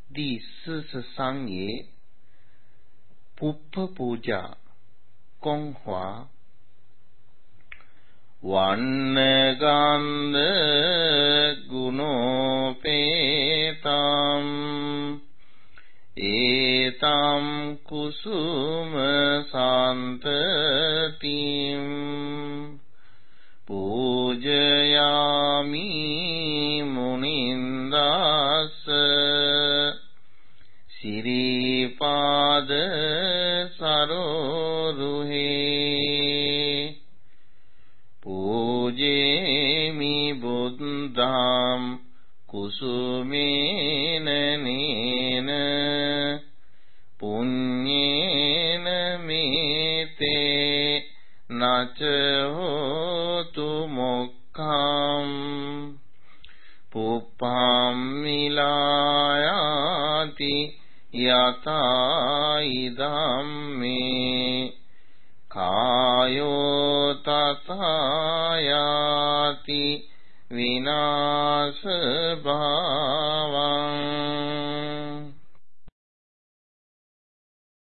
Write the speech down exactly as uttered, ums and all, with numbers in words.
第四十三页，普普布迦光华。වන්නගන්ධ ගුණෝපේතම් ඒතම් කුසුම සාන්තතිම් පූජයාමි මුනින්දාස සිරිපාද සරෝරුහේ පූජේමි බුද්ධං කුසුමේන නේන පුඤ්ඤේන මේතේ නච හෝතු මොක්ඛං පුප්පම් මිලායාති යතා ඉදම්මේ කායෝ තථායාති විනාශ භා